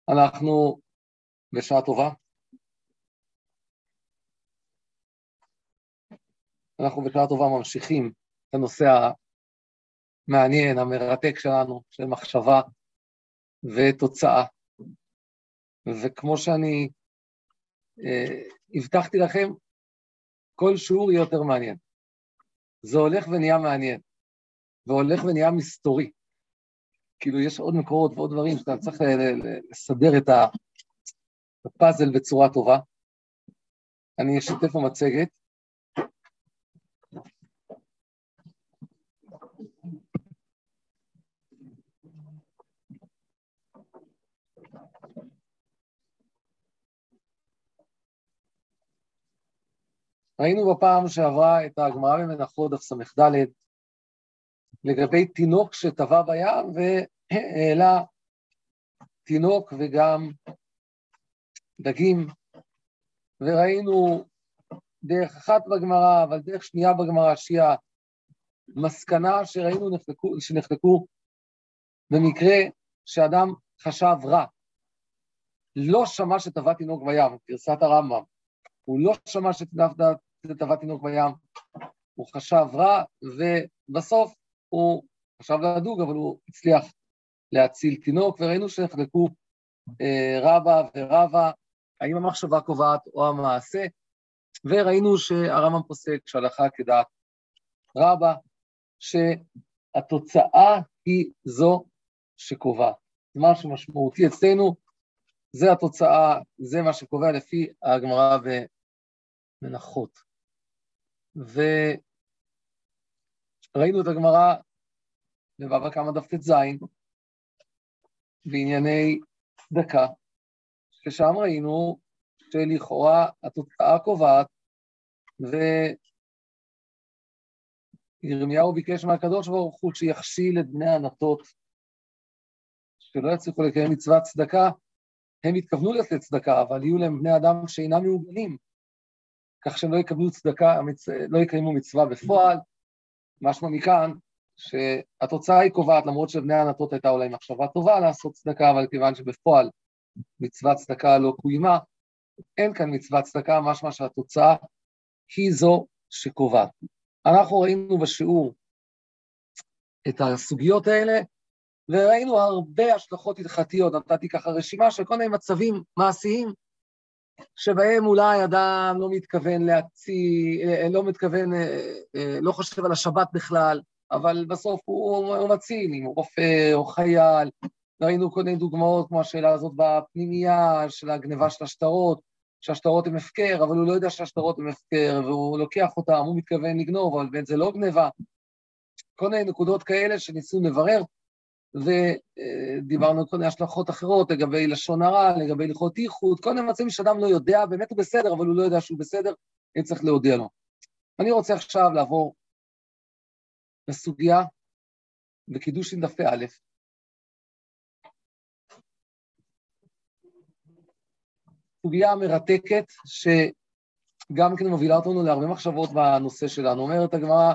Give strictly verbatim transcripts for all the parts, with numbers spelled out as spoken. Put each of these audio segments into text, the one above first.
אנחנו בשעה טובה. אנחנו בשעה טובה ממשיכים את הנושא המעניין, המרתק שלנו, של מחשבה ותוצאה. וכמו שאני אה, הבטחתי לכם, כל שיעור יהיה יותר מעניין. זה הולך ונהיה מעניין, והולך ונהיה מסתורי. כאילו יש עוד מקורות ועוד דברים שאתה צריך לסדר את הפאזל בצורה טובה. אני אשתף במצגת. ראינו בפעם שעברה את הגמרא במנחות דף ס"ד לגבי תינוק שטבע בים והעלה תינוק וגם דגים, וראינו דרך אחת בגמרא, אבל דרך שנייה בגמרא שהיא המסקנה שראינו נחלקו, שנחלקו במקרה שאדם חשב רע, לא שמע שטבע תינוק בים, גרסת הרמב"ם, הוא לא שמע שטבע תינוק בים, הוא חשב רע, ובסוף הוא חשב לדוג, אבל הוא הצליח להציל תינוק, וראינו שנחלקו אה, רבא ורבא, האם המחשבה קובעת או המעשה, וראינו שהרמב"ם פוסק שהלכה כדעת רבא, שהתוצאה היא זו שקובעת. מה שמשמעותי אצלנו, זה התוצאה, זה מה שקובע לפי הגמרא במנחות. וראינו את הגמרא בבבא קמא דף ט"ז, בענייני צדקה, ששם ראינו שלכאורה התוצאה קובעת, וירמיהו ביקש מהקדוש ברוך הוא שיכשיל את בני הנתות, שלא יצליחו לקיים מצוות צדקה, הם התכוונו לתת צדקה, אבל יהיו להם בני אדם שאינם מעוגנים, כך שהם לא יקבלו צדקה, לא יקיימו מצווה בפועל. משמע מכאן שהתוצאה היא קובעת, למרות שבני הנתות הייתה אולי מחשבה טובה לעשות צדקה, אבל כיוון שבפועל מצוות צדקה לא קוימה, אין כאן מצוות צדקה, משמע שהתוצאה היא זו שקובעת. אנחנו ראינו בשיעור את הסוגיות האלה, וראינו הרבה השלכות הלכתיות. נתתי ככה רשימה של כל מיני מצבים מעשיים, שבהם אולי אדם לא מתכוון להציל, לא מתכוון, לא חושב על השבת בכלל, אבל בסוף הוא, הוא מציל, אם הוא רופא או חייל. ראינו כל מיני דוגמאות, כמו השאלה הזאת בפנימייה, של הגניבה של השטרות, שהשטרות הם הפקר, אבל הוא לא יודע שהשטרות הם הפקר, והוא לוקח אותם, הוא מתכוון לגנוב, אבל באמת זה לא גניבה. כל מיני נקודות כאלה שניסו לברר, ודיברנו על כל מיני השלכות אחרות, לגבי לשון הרע, לגבי הלכות ייחוד, כל מיני מצבים שאדם לא יודע, באמת הוא בסדר, אבל הוא לא יודע שהוא בסדר, אין צריך להודיע לו. אני רוצה עכשיו לעבור לסוגיה בקידושין דף א', סוגיה מרתקת, שגם כן מובילה אותנו להרבה מחשבות בנושא שלנו. אומרת הגמרא,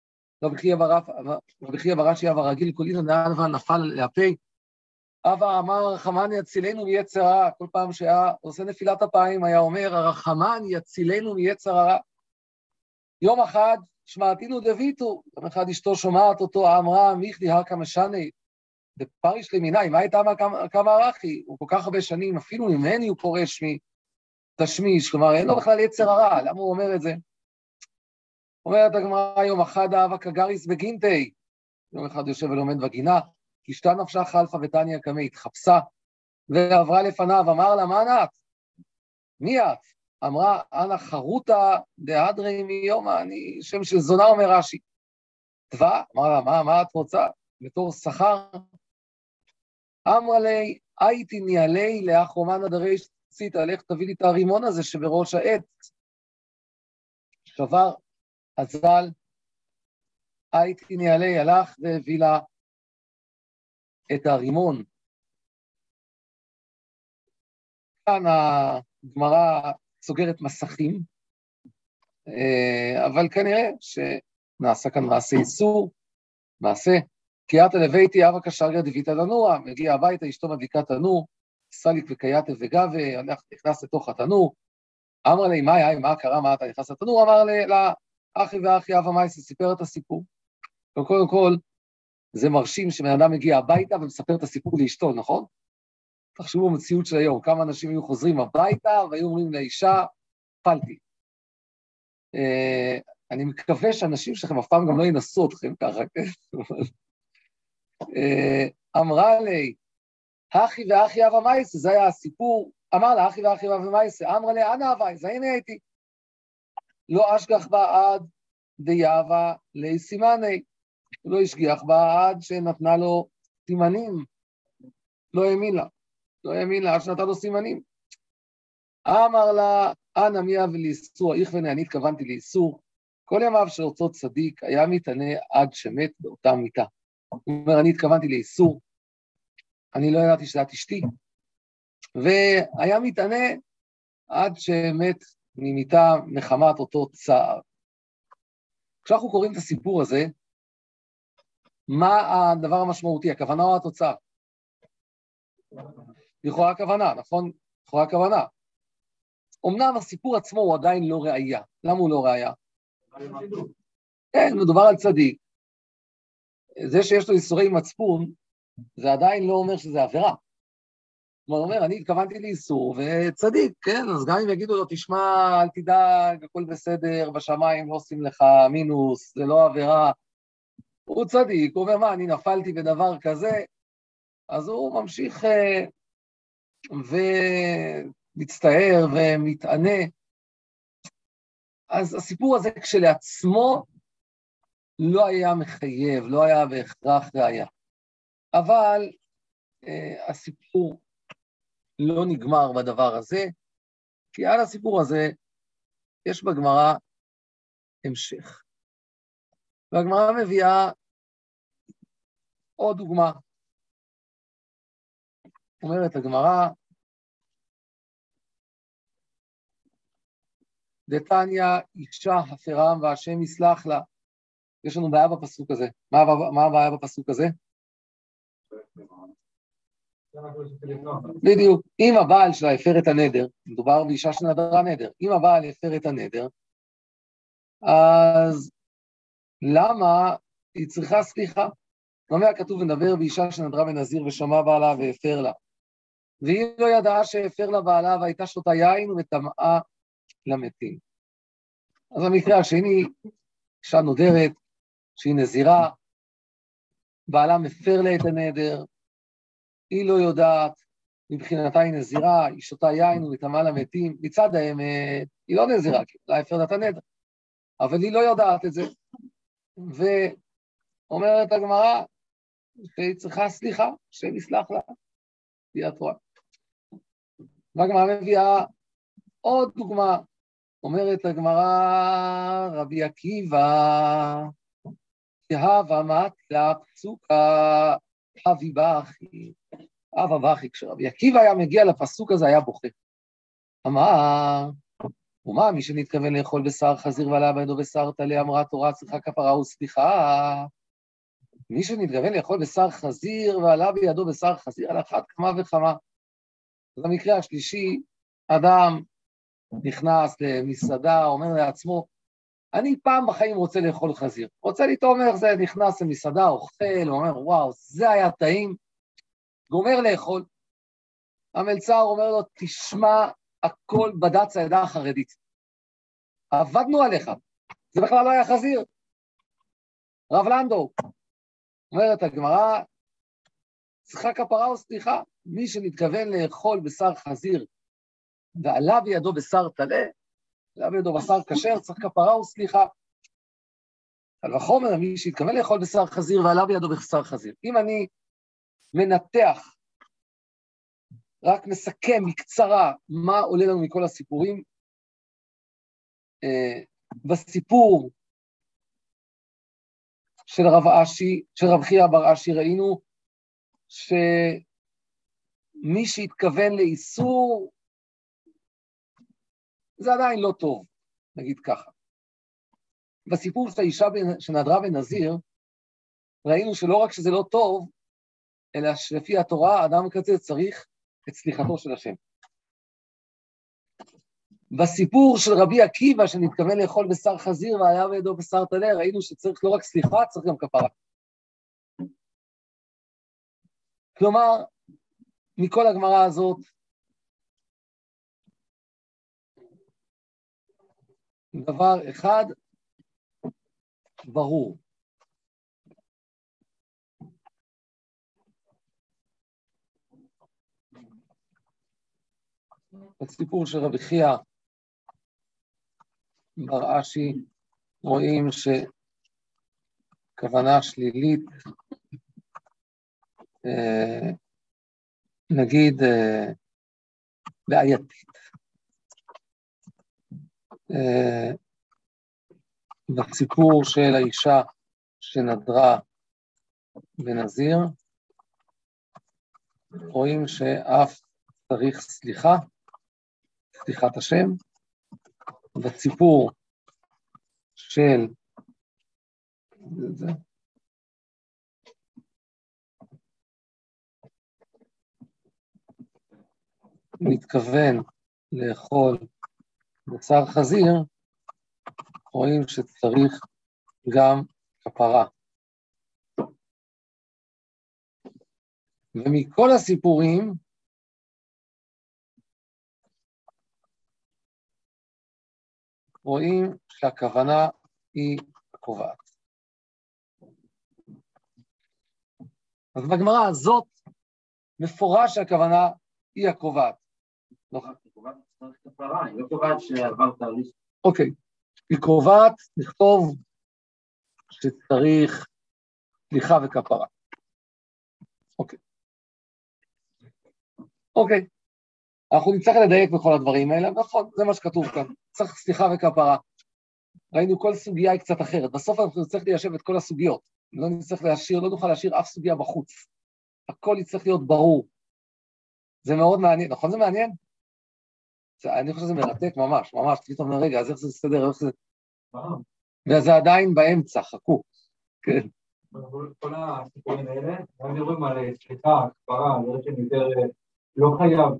רבי חייא בר אשי אבא רגיל, כל אילן דאלווה נפל להפי, אבא אמר רחמן יצילנו מיצר הרע, כל פעם שהיה עושה נפילת אפיים, היה אומר, הרחמן יצילנו מיצר הרע. יום אחד, שמעתינו דביתו, יום אחד אשתו שומעת אותו, אמרה, מיכדי הרקה משני, בפריש למיני, מה הייתה כמה ערכי? הוא כל כך הרבה שנים, אפילו ממני הוא פורש מתשמיש, כלומר, אין לו בכלל יצר הרע, למה הוא אומר את זה? אומרת הגמרא, יום אחד אהבה כגריס בגינטי, יום אחד יושב ולומד בגינה, אשתה נפשה חלפה ותניא קמי, התחפשה, ועברה לפניו, אמר לה, מה את? מי את? אמרה, אנא חרוטה דהדרי מיומא, אני שם של זונה, אומר רש"י. תבע, אמר לה, מה, מה את רוצה? בתור שכר? אמרה לי, הייתי ניאלי לאחרומנה דריש צית, הלך תביא לי את הרימון הזה שבראש העץ. שבר, אזל, הייתי ניאלי, הלך והביא לה את הרימון. כאן הגמרא סוגרת מסכים, אבל כנראה שנעשה כאן מעשה איסור, מעשה, כי אתה לביתי אבא קשרגה דביתה לנוע, מגיע הביתה, אשתו מדליקה תנור, סליק וקייטב וגבה, נכנס לתוך התנור, אמר לי, מה היה, מה קרה, מה אתה נכנס לתנור? אמר לי, לאחי ואחי אבא מייסה, סיפר את הסיפור. וקודם כל, זה מרשים שבן אדם מגיע הביתה ומספר את הסיפור לאשתו, נכון? תחשבו במציאות של היום, כמה אנשים היו חוזרים הביתה והיו אומרים לאישה, פלתי. Uh, אני מקווה שאנשים שלכם אף פעם גם לא ינסו אתכם ככה, כן? uh, אמרה לי, אחי ואחי אבא מייסה, זה היה הסיפור, אמר לה, אחי ואחי אבא מייסה, אמרה לי, אנא אבי, זה הנה הייתי. לא אשגח בה עד דיאבה לי סימני, לא השגיח בה עד שנתנה לו סימנים, לא האמין לה, לא האמין לה עד שנתנה לו סימנים. אמר לה, אנא מי אבי לאיסור, איך ונה, אני התכוונתי לאיסור, כל ימיו של אותו צדיק היה מתענה עד שמת באותה מיטה. הוא אומר, אני התכוונתי לאיסור, אני לא ידעתי שזאת אשתי, והיה מתענה עד שמת ממיטה מחמת אותו צער. כשאנחנו קוראים את הסיפור הזה, מה הדבר המשמעותי, הכוונה או התוצאה? לכאורה הכוונה, נכון? לכאורה הכוונה. אמנם הסיפור עצמו הוא עדיין לא ראייה. למה הוא לא ראייה? כן, מדובר על צדיק. זה שיש לו איסורי מצפון, זה עדיין לא אומר שזה עבירה. הוא אומר, אני התכוונתי לאיסור, וצדיק, כן? אז גם אם יגידו לו, תשמע, אל תדאג, הכל בסדר, בשמיים לא עושים לך מינוס, זה לא עבירה. הוא צדיק, הוא אומר, מה, אני נפלתי בדבר כזה, אז הוא ממשיך ומצטער ומתענה. אז הסיפור הזה כשלעצמו לא היה מחייב, לא היה בהכרח ראיה. אבל אה, הסיפור לא נגמר בדבר הזה, כי על הסיפור הזה יש בגמרא המשך. והגמרא מביאה עוד דוגמה. אומרת הגמרא, דתניא אישה הפרם והשם יסלח לה. יש לנו בעיה בפסוק הזה. מה, מה הבעיה בפסוק הזה? בדיוק. אם הבעל שלה הפר את הנדר, מדובר באישה שנדרה נדר, אם הבעל הפר את הנדר, אז למה היא צריכה סליחה? במה כתוב ונדבר באישה שנדרה בנזיר ושמע בעלה והפר לה. והיא לא ידעה שהפר לה בעלה והייתה שותה יין וטמאה למתים. אז המקרה השני, אישה נודרת, שהיא נזירה, בעלה מפר לה את הנדר, היא לא יודעת, מבחינתה היא נזירה, היא שותה יין וטמאה למתים, מצד האמת, היא לא נזירה, כי לה הפר לה את הנדר, אבל היא לא יודעת את זה. ואומרת הגמרא, שהיא צריכה סליחה, השם יסלח לה, היא התורה. והגמרא מביאה עוד דוגמה, אומרת הגמרא, רבי עקיבא, יהבה מתלה פסוקה, אבי בכי, אבא בכי, כשרבי עקיבא היה מגיע לפסוק הזה, היה בוכה. אמר, ומה, מי שנתכוון לאכול בשר חזיר ועלה בידו בשר טלה, אמרה תורה צריכה כפרה וסליחה. מי שנתכוון לאכול בשר חזיר ועלה בידו בשר חזיר, על אחת כמה וכמה. במקרה השלישי, אדם נכנס למסעדה, אומר לעצמו, אני פעם בחיים רוצה לאכול חזיר. רוצה לטעום איך זה, נכנס למסעדה, אוכל, אומר, וואו, זה היה טעים. גומר לאכול. המלצר אומר לו, תשמע, הכל בד"ץ העדה החרדית. עבדנו עליך. זה בכלל לא היה חזיר. רב לנדו, אומרת הגמרא, צריכה כפרה וסליחה, מי שמתכוון לאכול בשר חזיר, ועלה בידו בשר טלה, עלה בידו בשר כשר, צריך כפרה וסליחה. על וחומר, מי שהתכוון לאכול בשר חזיר, ועלה בידו בשר חזיר. אם אני מנתח, רק מסכם מקצרה, מה עולה לנו מכל הסיפורים, אה, בסיפור של רב אשי, של רב חייא בר אשי, ראינו שמי שהתכוון לאיסור, זה עדיין לא טוב, נגיד ככה. בסיפור של האישה שנדרה בנזיר, ראינו שלא רק שזה לא טוב, אלא שלפי התורה, אדם כזה צריך את סליחתו של השם. בסיפור של רבי עקיבא, שנתכוון לאכול בשר חזיר, והיה בידו בשר טלה, ראינו שצריך לא רק סליחה, צריך גם כפרה. כלומר, מכל הגמרא הזאת, דבר אחד ברור. בסיפור של רבי חייא בר אשי, רואים שכוונה שלילית, אה, נגיד אה, בעייתית. אה, בסיפור של האישה שנדרה בנזיר, רואים שאף צריך סליחה, סליחת השם. בסיפור של זה, מתכוון לאכול בשר חזיר, רואים שצריך גם כפרה. ומכל הסיפורים, רואים שהכוונה היא הקובעת. אז בגמרא הזאת, מפורש שהכוונה היא הקובעת. לא כפרה, היא לא קובעת שעבר תהליך. אוקיי, היא קובעת לכתוב שצריך סליחה וכפרה. אוקיי. אוקיי. אנחנו נצטרך לדייק בכל הדברים האלה, נכון, זה מה שכתוב כאן. צריך סליחה וכפרה. ראינו כל סוגיה היא קצת אחרת. בסוף אנחנו נצטרך ליישב את כל הסוגיות. לא נצטרך להשאיר, לא נוכל להשאיר אף סוגיה בחוץ. הכל יצטרך להיות ברור. זה מאוד מעניין, נכון זה מעניין? אני חושב שזה מרתק ממש, ממש, פתאום רגע, אז איך זה סדר, איך זה... וזה עדיין באמצע, חכו. כן. כל הסיפורים האלה, הם מדברים על סליחה, כפרה, דברים שהם יותר לא חייב.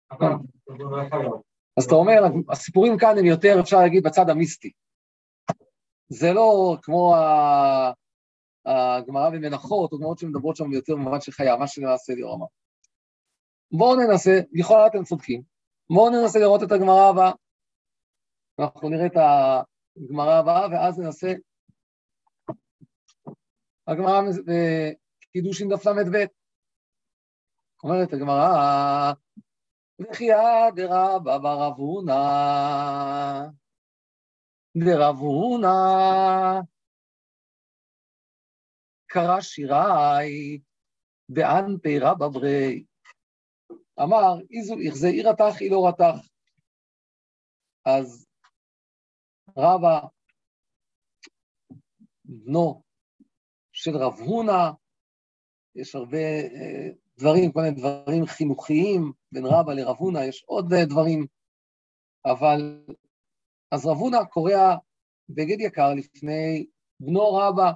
אז אתה אומר, הסיפורים כאן הם יותר, אפשר להגיד, בצד המיסטי. זה לא כמו הגמרא במנחות, או גמרות שמדברות שם יותר במובן של חיה, מה שנעשה ליאור אמר. בואו ננסה, לכאורה אתם צודקים, בואו ננסה לראות את הגמרא הבאה. אנחנו נראה את הגמרא הבאה, ואז ננסה הגמרא בקידושין דף למד ב'. אומרת הגמרא, וכיה דרבא בר רב הונא, דרב הונא, קרא שיראי, באנפי רבא ברי. אמר, איזו יחזה אי רתח, אי לא רתח. אז רבא, בנו של רב הונא, יש הרבה אה, דברים, כל מיני דברים חינוכיים, בין רבא לרב הונא, יש עוד אה, דברים, אבל אז רב הונא קורא בגד יקר לפני בנו רבא,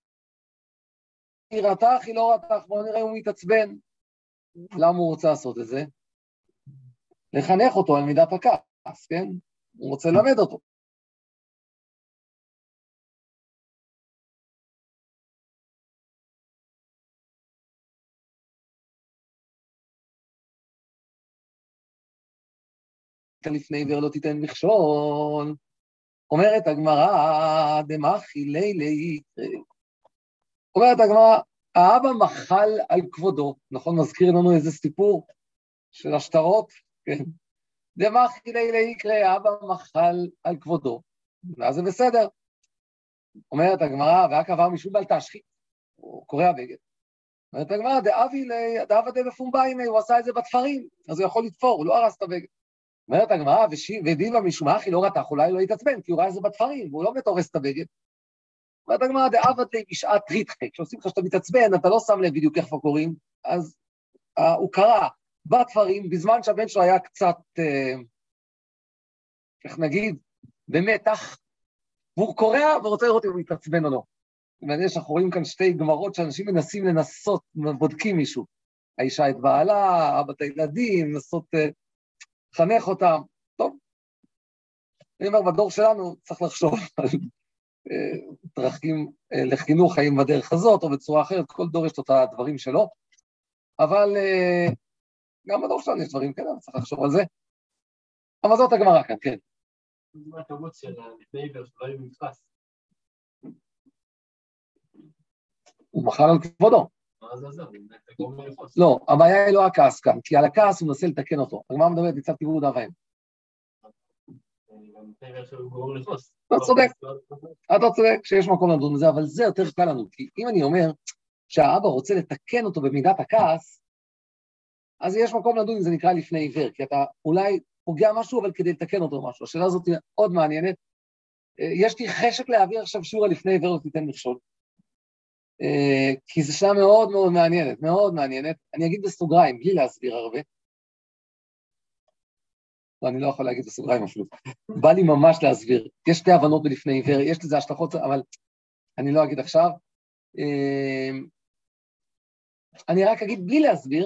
אי רתח, אי לא רתח, בואו נראה הוא מתעצבן. למה הוא רוצה לעשות את זה? לחנך אותו על מידת הכעס, כן? הוא רוצה ללמד אותו. לפני עיוור לא תיתן מכשול. אומרת הגמרא, דמחי לילי. אומרת הגמרא, האבא מחל על כבודו, נכון? מזכיר לנו איזה סיפור של השטרות, כן? דמחי לילי יקרה, האבא מחל על כבודו, ואז זה בסדר. אומרת הגמרא, והק עבר משום בל תשחית, הוא קורא הבגד. אומרת הגמרא, דאבי לי, דאבה דה בפומבייני, הוא עשה את זה בתפרים, אז הוא יכול לתפור, הוא לא הרס את הבגד. אומרת הגמרא, ודיבה משום אחי לא רתח, אולי לא יתעצבן, כי הוא ראה את זה בתפרים, והוא לא מתורס את הבגד. אומרת הגמרא, דאבה דה בשעת ריתחי, כשעושים לך שאתה מתעצבן, אתה לא שם לב בדיוק איך קוראים, אז uh, הוא קרא בתפרים, בזמן שהבן שלו היה קצת, uh, איך נגיד, במתח, והוא קורא ורוצה לראות אם הוא מתעצבן או לא. ומעניין שאנחנו רואים כאן שתי גמרות שאנשים מנסים לנסות, בודקים מישהו. האישה את בעלה, אבא את הילדים, לנסות לחנך אותם. טוב. אני אומר, בדור שלנו צריך לחשוב על דרכים לחינוך, האם בדרך הזאת או בצורה אחרת, כל דור יש את הדברים שלו, אבל גם בדור שלנו יש דברים כאלה, צריך לחשוב על זה. אבל זאת הגמרא כאן, כן. מה התרבות של לפני עבר שלא היו נתפס? הוא מחל על כבודו. מה זה עזר? אתה גורם לו לחוץ. לא, הבעיה היא לא הכעס כאן, כי על הכעס הוא מנסה לתקן אותו. הגמרא מדברת מצד כיבוד אב ואם. לפני עבר שהוא גורם לחוץ. אתה צודק, אתה צודק שיש מקום לדון בזה, אבל זה יותר קל לנו, כי אם אני אומר שהאבא רוצה לתקן אותו במידת הכעס, אז יש מקום לדון אם זה נקרא לפני עיוור, כי אתה אולי פוגע משהו, אבל כדי לתקן אותו משהו. השאלה הזאת היא עוד מעניינת. יש לי חשק להעביר עכשיו שיעור לפני עיוור לא תיתן מכשול, כי זו שאלה מאוד מאוד מעניינת, מאוד מעניינת. אני אגיד בסוגריים, בלי להסביר הרבה. לא, אני לא יכול להגיד בסוגריים אפילו. בא לי ממש להסביר. יש שתי הבנות בלפני עיוור, יש לזה השלכות, אבל אני לא אגיד עכשיו. אני רק אגיד בלי להסביר,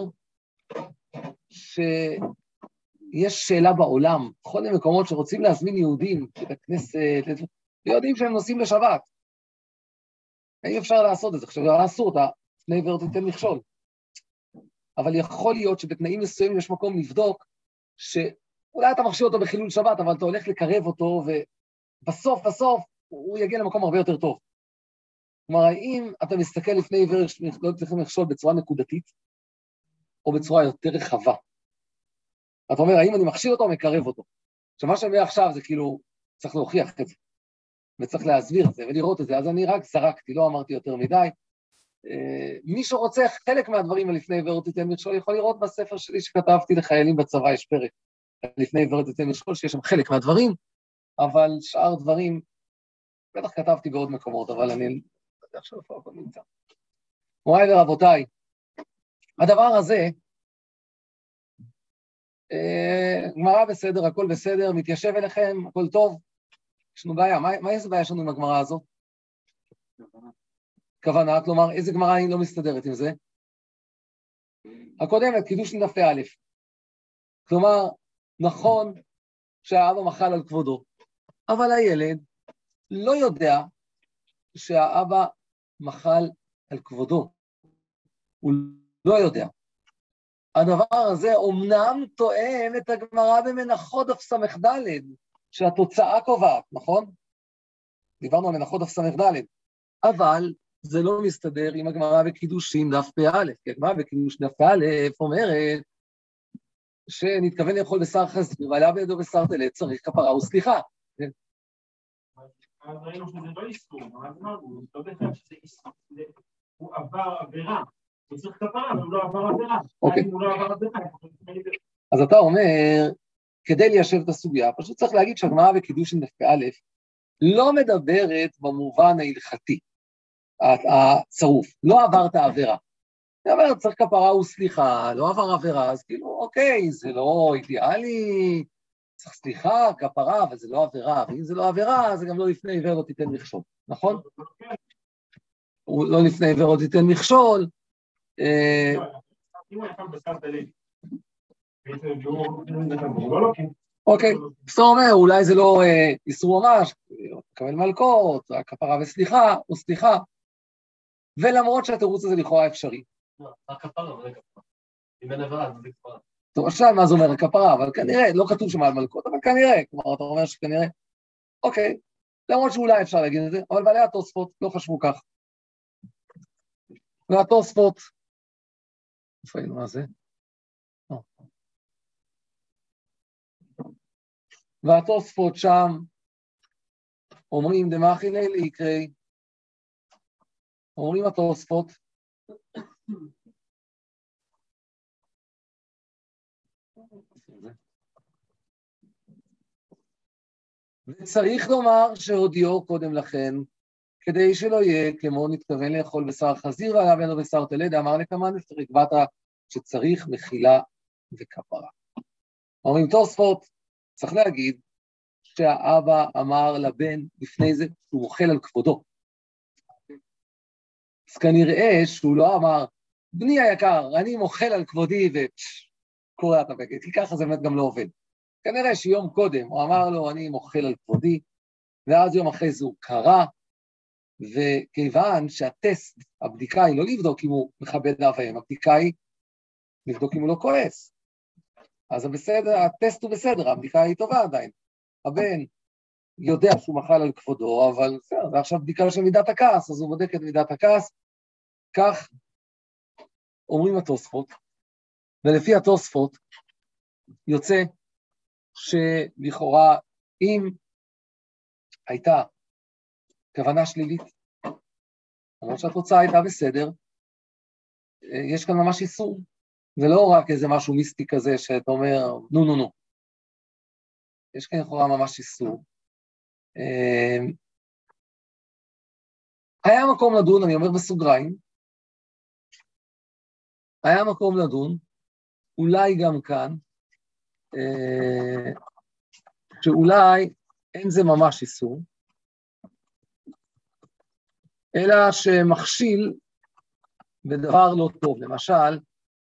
שיש שאלה בעולם, בכל מיני מקומות שרוצים להזמין יהודים, לכנסת, ויודעים שהם נוסעים לשבת. אי אפשר לעשות את זה, עכשיו אסור אותה, לפני עיוור תיתן מכשול. אבל יכול להיות שבתנאים מסוימים יש מקום לבדוק, שאולי אתה מכשיר אותו בחילול שבת, אבל אתה הולך לקרב אותו, ובסוף, בסוף, הוא יגיע למקום הרבה יותר טוב. כלומר, האם אתה מסתכל לפני עיוור לא תיתן מכשול בצורה נקודתית, או בצורה יותר רחבה? אתה אומר, האם אני מכשיר אותו או מקרב אותו? עכשיו, מה שאני אומר עכשיו זה כאילו, צריך להוכיח את זה, וצריך להסביר את זה ולראות את זה, אז אני רק זרקתי, לא אמרתי יותר מדי. מי שרוצה חלק מהדברים לפני עיוור תיתן מכשול, יכול לראות בספר שלי שכתבתי לחיילים בצבא, יש פרק לפני עיוור תיתן מכשול, שיש שם חלק מהדברים, אבל שאר דברים, בטח כתבתי בעוד מקומות, אבל אני לא יודע עכשיו איפה הכל נמצא. מוריי ורבותיי, הדבר הזה, גמרא בסדר, הכל בסדר, מתיישב אליכם, הכל טוב, יש לנו בעיה, מה, מה איזה בעיה שלנו עם הגמרא הזאת? כוונה, כלומר, איזה גמרא אני לא מסתדרת עם זה? הקודמת, קידושין דף א', כלומר, נכון שהאבא מחל על כבודו, אבל הילד לא יודע שהאבא מחל על כבודו, הוא לא יודע. הדבר הזה אומנם תואם את הגמרא במנחות דף סמך ד' שהתוצאה קובעת, נכון? דיברנו על מנחות דף סמך ד', אבל זה לא מסתדר עם הגמרא בקידושין דף פ"א, כי הגמרא בקידושין דף פ"א אומרת שנתכוון לאכול בשר חזיר, ועלה בידו בשר טלה, צריך כפרה וסליחה. אז ראינו שזה לא איסור, אבל אמרנו, לא בכלל שזה איסור, הוא עבר עבירה. הוא צריך כפרה, אבל הוא לא עבר עבירה. אוקיי. הוא לא עבר עבירה. אז אתה אומר, כדי ליישב את הסוגיה, פשוט צריך להגיד שהגמרא בקידושין דף פ"א לא מדברת במובן ההלכתי, הצרוף, לא עברת עבירה. אני אומר, צריך כפרה וסליחה, לא עבר עבירה, אז כאילו, אוקיי, זה לא אידיאלי, צריך סליחה, כפרה, אבל זה לא עבירה, ואם זה לא עבירה, זה גם לא לפני עיוור לא תיתן מכשול, נכון? לא לפני עיוור לא תיתן מכשול, אם הוא יפעל בשר תליד, והוא לא לוקח. אוקיי, זאת אומרת, אולי זה לא איסור ממש, לקבל מלכות, כפרה וסליחה, או סליחה, ולמרות שהתירוץ הזה לכאורה אפשרי. לא, הכפרה, אבל זה כפרה. אם אין עבירה, זה כפרה. טוב, עכשיו מה זה אומר הכפרה, אבל כנראה, לא כתוב שם על מלכות, אבל כנראה, כלומר, אתה אומר שכנראה, אוקיי, למרות שאולי אפשר להגיד את זה, אבל בעלי התוספות לא חשבו כך. והתוספות, איפה היינו, מה זה? והתוספות שם, אומרים דמחי לילי יקרי, אומרים התוספות, וצריך לומר שהודיעו קודם לכן, כדי שלא יהיה כמו נתכוון לאכול בשר חזיר ועליו ידו בשר תלד, אמר לכמה נפטר, הקבעת שצריך מחילה וכפרה. אומרים תוספות, צריך להגיד שהאבא אמר לבן לפני זה שהוא אוכל על כבודו. אז כנראה שהוא לא אמר בני היקר, אני מוחל על כבודי וקורע את הבגד, כי ככה זה באמת גם לא עובד. כנראה שיום קודם הוא אמר לו, אני מוחל על כבודי, ואז יום אחרי זה הוא קרא, וכיוון שהטסט, הבדיקה היא לא לבדוק אם הוא מכבד אב ואם, הבדיקה היא לבדוק אם הוא לא כועס. אז בסדר, הטסט הוא בסדר, הבדיקה היא טובה עדיין. הבן יודע שהוא מחל על כבודו, אבל בסדר, זה עכשיו בדיקה של מידת הכעס, אז הוא בודק את מידת הכעס. כך אומרים התוספות, ולפי התוספות יוצא שלכאורה אם הייתה כוונה שלילית, למרות שהתוצאה הייתה בסדר, יש כאן ממש איסור, ולא רק איזה משהו מיסטי כזה שאתה אומר, נו נו נו. יש כאן לכאורה ממש איסור. היה מקום לדון, אני אומר בסוגריים, היה מקום לדון, אולי גם כאן, שאולי אין זה ממש איסור, אלא שמכשיל בדבר לא טוב. למשל,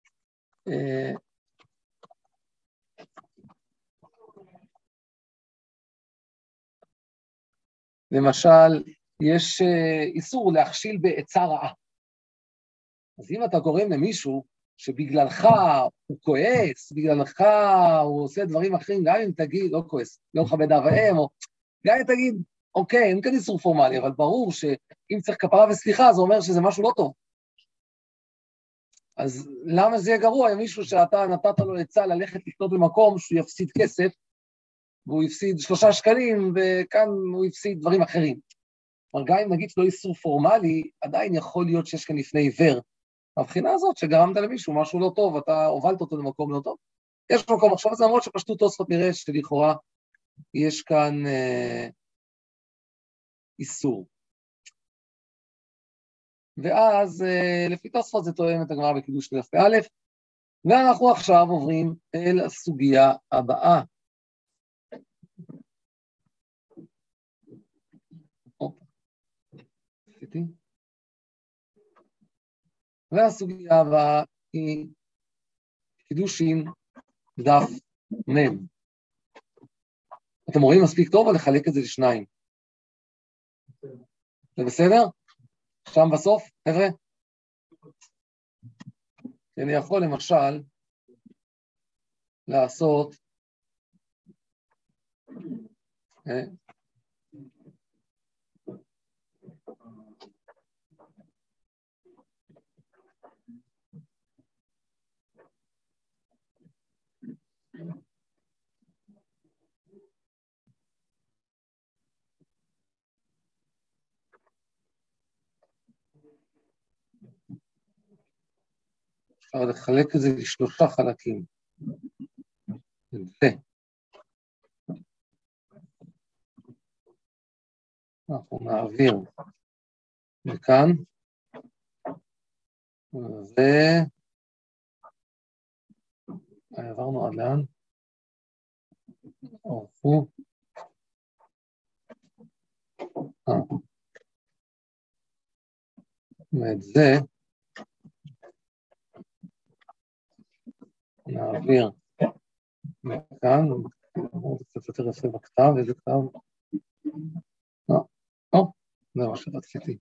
למשל, יש איסור להכשיל בעצה רעה. אז אם אתה גורם למישהו שבגללך הוא כועס, בגללך הוא עושה דברים אחרים, גם אם תגיד, לא כועס, לא מכבד אב ואם, או גם אם תגיד, אוקיי, אין כאן איסור פורמלי, אבל ברור שאם צריך כפרה וסליחה, זה אומר שזה משהו לא טוב. אז למה זה יהיה גרוע? מישהו שאתה נתת לו עצה ללכת לקנות במקום שהוא יפסיד כסף, והוא יפסיד שלושה שקלים, וכאן הוא יפסיד דברים אחרים. אבל גם אם נגיד שלא איסור פורמלי, עדיין יכול להיות שיש כאן לפני עיוור. הבחינה הזאת שגרמת למישהו משהו לא טוב, אתה הובלת אותו למקום לא טוב. יש מקום עכשיו, אז למרות שפשטות תוספות נראה שלכאורה יש כאן אה, איסור. ואז אה, לפי תוספות זה תואם את הגמרא בקידוש דף א', ואנחנו עכשיו עוברים אל הסוגיה הבאה. והסוגיה הבאה היא קידושין דף מ'. אתם רואים מספיק טוב או לחלק את זה לשניים? זה בסדר? שם בסוף, חבר'ה? אני יכול למשל לעשות אה, אפשר לחלק את זה לשלושה חלקים. זה. אנחנו נעביר מכאן, ועברנו עד לאן? עורפו. אה. ואת זה נעביר מכאן, זה קצת יותר יפה בכתב, איזה כתב? לא, או, זה מה שרציתי.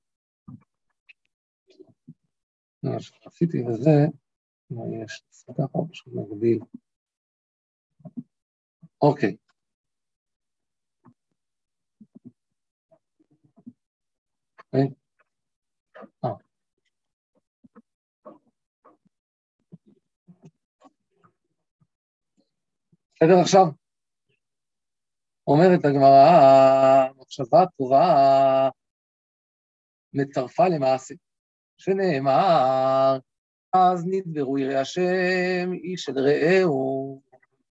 זה מה שרציתי, וזה, מה יש? זה ככה, פשוט נגביל. אוקיי. אוקיי. אה. בסדר עכשיו? אומרת הגמרא, מחשבה טובה מצרפה למעשה, שנאמר, אז נדברו יראי השם, איש אל רעהו.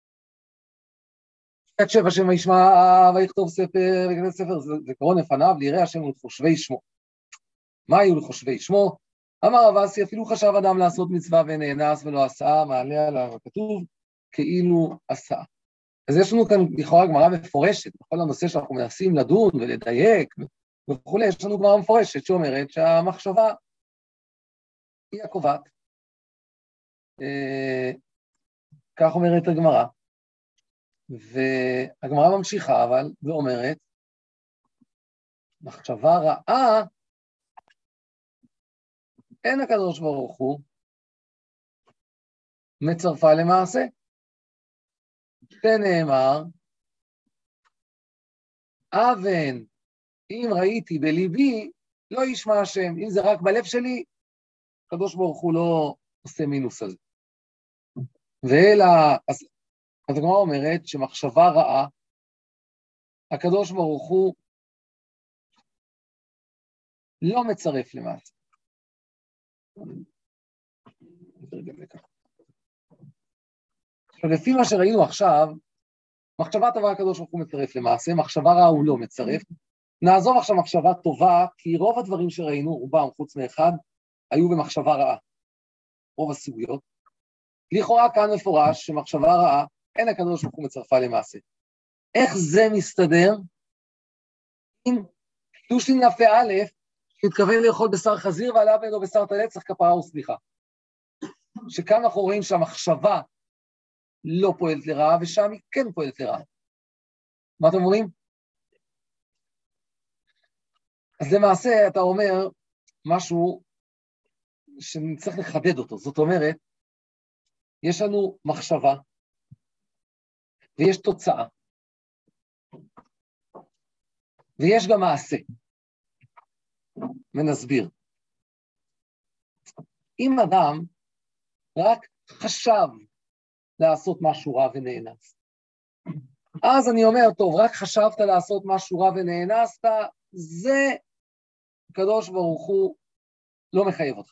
את שבע שם ישמע, ויכתוב ספר, וכתב ספר זיכרון לפניו, ליראי השם ולחושבי שמו. מה היו לחושבי שמו? אמר רב אסי, אפילו חשב אדם לעשות מצווה ונאנס ולא עשה, מעלה עליו הכתוב, כאילו עשה. אז יש לנו כאן לכאורה גמרא מפורשת, בכל הנושא שאנחנו מנסים לדון ולדייק וכו', יש לנו גמרא מפורשת שאומרת שהמחשבה היא הקובעת. אה, כך אומרת הגמרא, והגמרא ממשיכה, אבל, ואומרת, מחשבה רעה, אין הקדוש ברוך הוא מצרפה למעשה. שנאמר, אבן, אם ראיתי בליבי, לא ישמע השם. אם זה רק בלב שלי, הקדוש ברוך הוא לא עושה מינוס על זה. ואלא, אז, אז הגמרא אומרת שמחשבה רעה, הקדוש ברוך הוא לא מצרף למעשה. עכשיו, לפי מה שראינו עכשיו, מחשבה טובה הקדוש ברוך הוא מצרף למעשה, מחשבה רעה הוא לא מצרף. נעזוב עכשיו מחשבה טובה, כי רוב הדברים שראינו, רובם חוץ מאחד, היו במחשבה רעה. רוב הסוגיות. לכאורה כאן מפורש שמחשבה רעה, אין הקדוש ברוך הוא מצרפה למעשה. איך זה מסתדר? אם דושין יפה א', שהתכוון לאכול בשר חזיר, ועלה בינו בשר טלה, צריך כפרה וסליחה. שכאן אנחנו רואים שהמחשבה לא פועלת לרעה, ושם היא כן פועלת לרעה. מה אתם אומרים? אז למעשה אתה אומר משהו שנצטרך לחדד אותו. זאת אומרת, יש לנו מחשבה, ויש תוצאה, ויש גם מעשה. ונסביר. אם אדם רק חשב לעשות משהו רע ונאנס, אז אני אומר, טוב, רק חשבת לעשות משהו רע ונאנסת, זה הקדוש ברוך הוא לא מחייב אותך.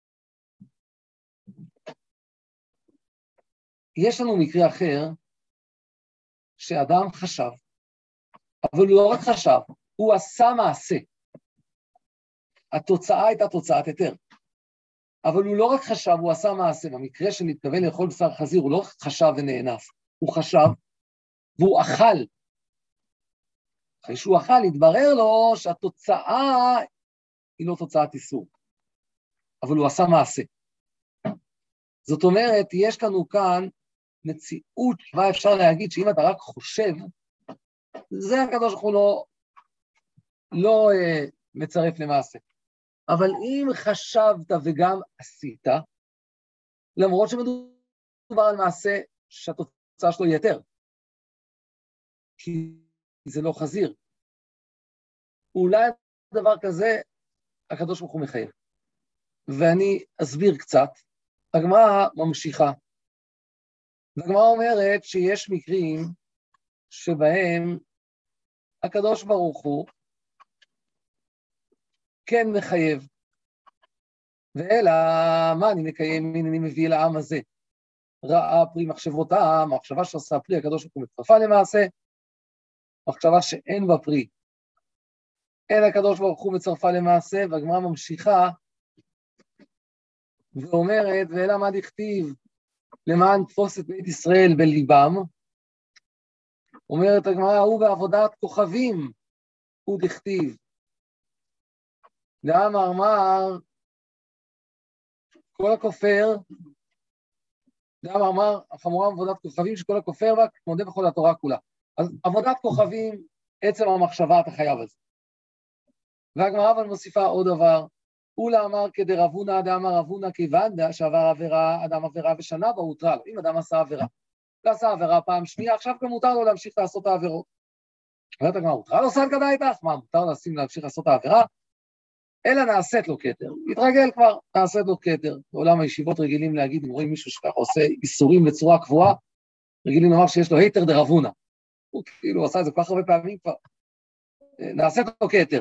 יש לנו מקרה אחר, שאדם חשב, אבל הוא לא רק חשב, הוא עשה מעשה. התוצאה הייתה תוצאת היתר. אבל הוא לא רק חשב, הוא עשה מעשה. במקרה שנתכוון לאכול בשר חזיר, הוא לא חשב ונאנס, הוא חשב, והוא אכל. אחרי שהוא אכל, התברר לו שהתוצאה היא לא תוצאת איסור. אבל הוא עשה מעשה. זאת אומרת, יש לנו כאן מציאות שבה אפשר להגיד שאם אתה רק חושב, זה הקדוש ברוך הוא לא, לא אה, מצרף למעשה. אבל אם חשבת וגם עשית, למרות שמדובר על מעשה שהתוצאה שלו היא יותר, כי זה לא חזיר, אולי דבר כזה הקדוש ברוך הוא מחייב. ואני אסביר קצת. הגמרא ממשיכה. והגמרא אומרת שיש מקרים שבהם הקדוש ברוך הוא כן מחייב. ואלא, מה אני מקיים, הנה אני מביא לעם הזה? ראה פרי מחשבותם, מחשבה שעושה פרי, הקדוש ברוך הוא מצרפה למעשה, מחשבה שאין בה פרי, אין הקדוש ברוך הוא מצרפה למעשה, והגמרא ממשיכה, ואומרת, ואלא מה דכתיב, למען תפוס את בית ישראל בליבם, אומרת הגמרא, הוא בעבודת כוכבים, הוא דכתיב. דאמר מר, כל הכופר, דאמר מר, החמורה עבודת כוכבים שכל הכופר בה, מודה בכל התורה כולה. אז עבודת כוכבים, עצם המחשבה אתה חייב על זה. והגמרא אבל מוסיפה עוד דבר, אולה אמר כדרבונה, דאמר רבונה כיוון, שעבר עבירה, אדם עבירה ושנה בה הותרה לו. אם אדם עשה עבירה, ועשה עבירה פעם שנייה, עכשיו גם מותר לו להמשיך לעשות העבירות. אומרת הגמרא, הותרה לו סלקא דאיתך? מה, מותר לשים להמשיך לעשות העבירה? אלא נעשית לו כתר. התרגל כבר, נעשית לו כתר. בעולם הישיבות רגילים להגיד, אם רואים מישהו שכך עושה איסורים בצורה קבועה, רגילים לומר שיש לו היתר דרבונה. הוא כאילו עשה את זה כל כך הרבה פעמים כבר. נעשית לו כתר.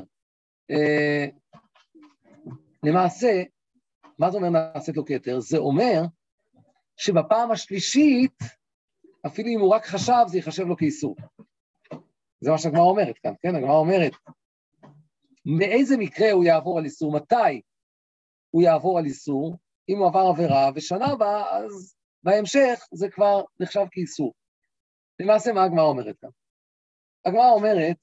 למעשה, מה זה אומר נעשית לו כתר? זה אומר שבפעם השלישית, אפילו אם הוא רק חשב, זה יחשב לו כאיסור. זה מה שהגמרא אומרת כאן, כן? הגמרא אומרת, מאיזה מקרה הוא יעבור על איסור? מתי הוא יעבור על איסור? אם הוא עבר עבירה ושנה הבאה, אז בהמשך זה כבר נחשב כאיסור. למעשה, מה הגמרא אומרת כאן? הגמרא אומרת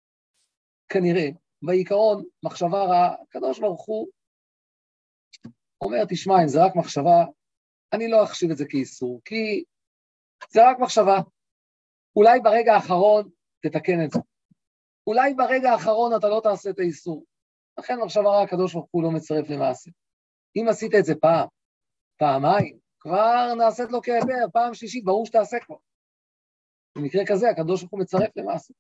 שכנראה, בעיקרון, מחשבה רעה, הקדוש ברוך הוא אומר, תשמע, אם זה רק מחשבה, אני לא אחשיב את זה כאיסור, כי זה רק מחשבה. אולי ברגע האחרון תתקן את זה. אולי ברגע האחרון אתה לא תעשה את האיסור. לכן מחשבה רע, הקדוש ברוך הוא לא מצרף למעשה. אם עשית את זה פעם, פעמיים, כבר נעשית לו כהיתר, פעם שלישית, ברור שתעשה כבר. במקרה כזה, הקדוש ברוך הוא מצרף למעשה.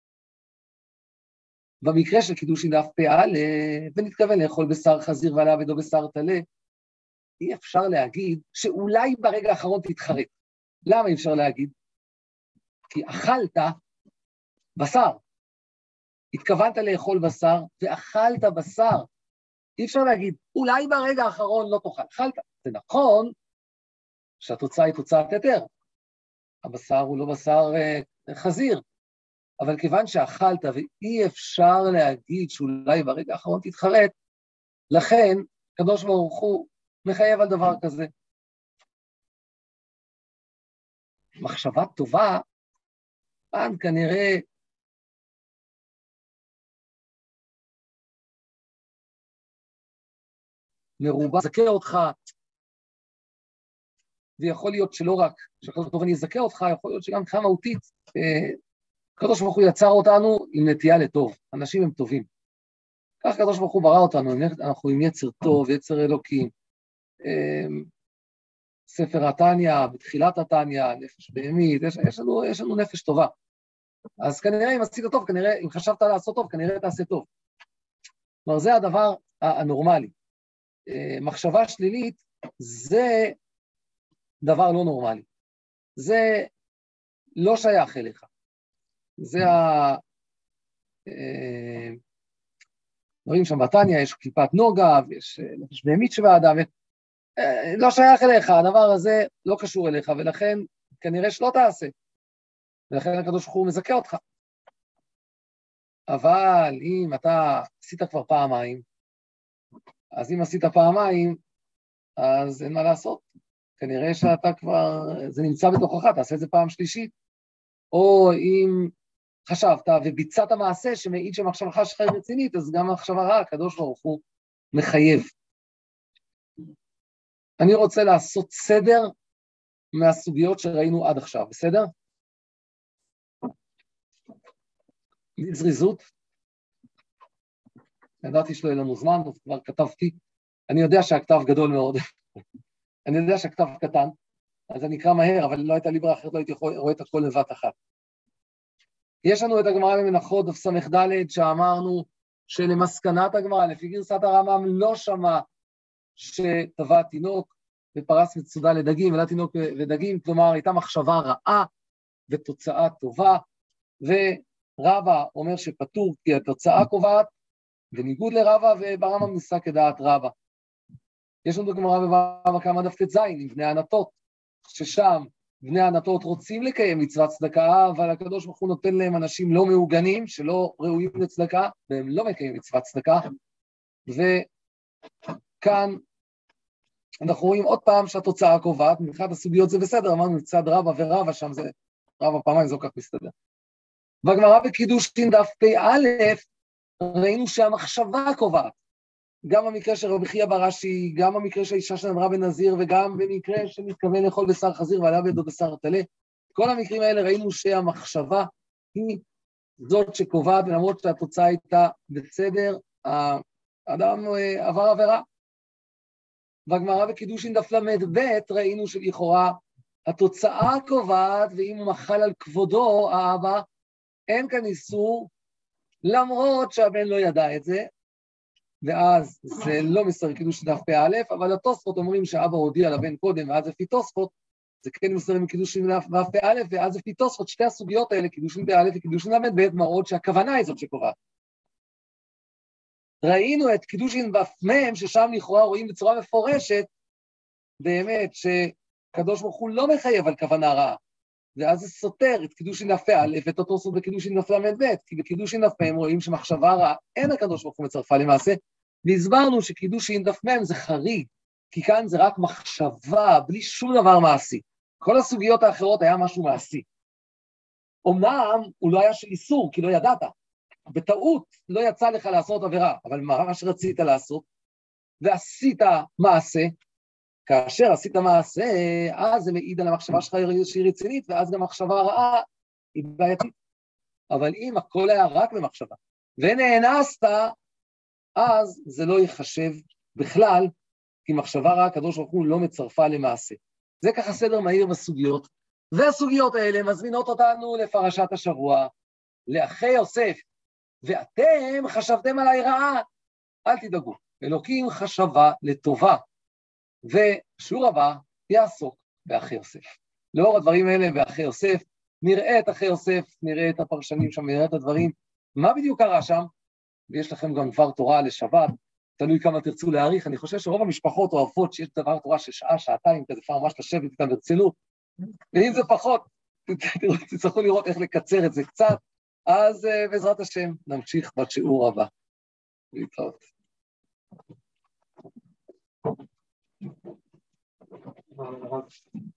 במקרה של קידושין דף פ"א, ונתכוון לאכול בשר חזיר ולעבד או בשר טלה, אי אפשר להגיד שאולי ברגע האחרון תתחרט. למה אי אפשר להגיד? כי אכלת בשר. התכוונת לאכול בשר, ואכלת בשר. אי אפשר להגיד, אולי ברגע האחרון לא תאכל. אכלת. זה נכון שהתוצאה היא תוצאת היתר. הבשר הוא לא בשר אה, חזיר. אבל כיוון שאכלת ואי אפשר להגיד שאולי ברגע האחרון תתחרט, לכן קדוש ברוך הוא מחייב על דבר כזה. מחשבה טובה, כאן כנראה מרובה, זכה אותך, ויכול להיות שלא רק שקדוש ברוך הוא יזכה אותך, יכול להיות שגם מבחינה מהותית, קדוש ברוך הוא יצר אותנו עם נטייה לטוב, אנשים הם טובים. כך קדוש ברוך הוא ברא אותנו, אנחנו עם יצר טוב, יצר אלוקים. ספר התניא, בתחילת התניא, נפש בהמית, יש, יש, לנו, יש לנו נפש טובה. אז כנראה אם עשית טוב, כנראה, אם חשבת לעשות טוב, כנראה תעשה טוב. כלומר, זה הדבר הנורמלי. מחשבה שלילית, זה דבר לא נורמלי. זה לא שייך אליך. זה ה... דברים שם בתניא, יש קליפת נוגה, ויש נפש בהמית שבאדם, לא שייך אליך, הדבר הזה לא קשור אליך, ולכן כנראה שלא תעשה. ולכן הקדוש ברוך הוא מזכה אותך. אבל אם אתה עשית כבר פעמיים, אז אם עשית פעמיים, אז אין מה לעשות. כנראה שאתה כבר, זה נמצא בתוכך, תעשה את זה פעם שלישית. או אם חשבת וביצעת מעשה שמעיד שמחשבך שלך היא רצינית, אז גם המחשבה רעה, הקדוש ברוך הוא מחייב. אני רוצה לעשות סדר מהסוגיות שראינו עד עכשיו, בסדר? בזריזות. ידעתי שלא יהיה לנו זמן, אז כבר כתבתי. אני יודע שהכתב גדול מאוד. אני יודע שהכתב קטן, אז אני אקרא מהר, אבל לא הייתה לי ברירה אחרת, לא הייתי רואה את הכל לבד אחת. יש לנו את הגמרא במנחות, דף סמך ד' שאמרנו שלמסקנת הגמרא, לפי גרסת הרמב"ם, לא שמע שטבע תינוק ופרס מצודה לדגים, ולא תינוק ודגים, כלומר הייתה מחשבה רעה ותוצאה טובה, ורבא אומר שפטור כי התוצאה קובעת, בניגוד לרבא, וברמב"ם ניסה כדעת רבא. יש לנו גמרא בבבא קמא דף ט"ז עם בני ענתות, ששם בני ענתות רוצים לקיים מצוות צדקה, אבל הקדוש ברוך הוא נותן להם אנשים לא מעוגנים, שלא ראויים לצדקה, והם לא מקיימים מצוות צדקה, וכאן אנחנו רואים עוד פעם שהתוצאה קובעת, מבחינת הסוגיות זה בסדר, אמרנו מצד רבא ורבא, שם זה רבא פעמיים, זה לא כך מסתדר. והגמרא בקידושין דף פ"א, ראינו שהמחשבה קובעת, גם במקרה של רבי חייא בר אשי, גם במקרה של אישה שנדרה בנזיר, וגם במקרה שמתכוון לאכול בשר חזיר ועלעבד או בשר טלה. כל המקרים האלה ראינו שהמחשבה היא זאת שקובעת, ולמרות שהתוצאה הייתה בסדר, האדם עבר עבירה. והגמרא בקידושין דף למד ב' ראינו שלכאורה התוצאה קובעת, ואם הוא מחל על כבודו, האבא, אין כאן איסור, למרות שהבן לא ידע את זה, ואז זה לא מסר קידושין דף פ"א, אבל התוספות אומרים שאבא הודיע לבן קודם, ואז לפי תוספות, זה כן מסר מקידושין דף פ"א, ואז לפי תוספות, שתי הסוגיות האלה, קידושין פ"א וקידושין למד ב', מראות שהכוונה היא זאת שקובעת. ראינו את קידושין דף מ', ששם לכאורה רואים בצורה מפורשת, באמת שקדוש ברוך הוא לא מחייב על כוונה רעה, ואז זה סותר את קידושין דף פ"א ואת התוספות בקידושין דף למד ב', כי בקידושין דף מ' רואים שמחשבה רעה אין הקדוש ברוך הוא מצרפה למעשה, והסברנו שקידושין דף מ' זה חריג, כי כאן זה רק מחשבה, בלי שום דבר מעשי. כל הסוגיות האחרות היה משהו מעשי. אמנם הוא לא היה של איסור, כי לא ידעת. בטעות לא יצא לך לעשות עבירה, אבל מה שרצית לעשות? ועשית מעשה, כאשר עשית מעשה, אז זה מעיד על המחשבה שלך שהיא רצינית, ואז גם מחשבה רעה היא בעייתית. אבל אם הכל היה רק במחשבה, ונאנסת, אז זה לא ייחשב בכלל, כי מחשבה רעה, הקדוש ברוך הוא לא מצרפה למעשה. זה ככה סדר מהיר בסוגיות, והסוגיות האלה מזמינות אותנו לפרשת השבוע, לאחי יוסף, ואתם חשבתם עליי רעה, אל תדאגו, אלוקים חשבה לטובה, ושיעור הבא יעסוק באחי יוסף. לאור הדברים האלה באחי יוסף, נראה את אחי יוסף, נראה את הפרשנים שם, נראה את הדברים, מה בדיוק קרה שם, ויש לכם גם דבר תורה לשבת, תלוי כמה תרצו להאריך, אני חושב שרוב המשפחות אוהבות שיש דבר תורה של שעה, שעתיים, כזה פעם ממש לשבת איתם ברצינות, ואם זה פחות, תצטרכו לראות איך לקצר את זה קצת, אז בעזרת השם נמשיך בשיעור הבא. להתראות. Thank you.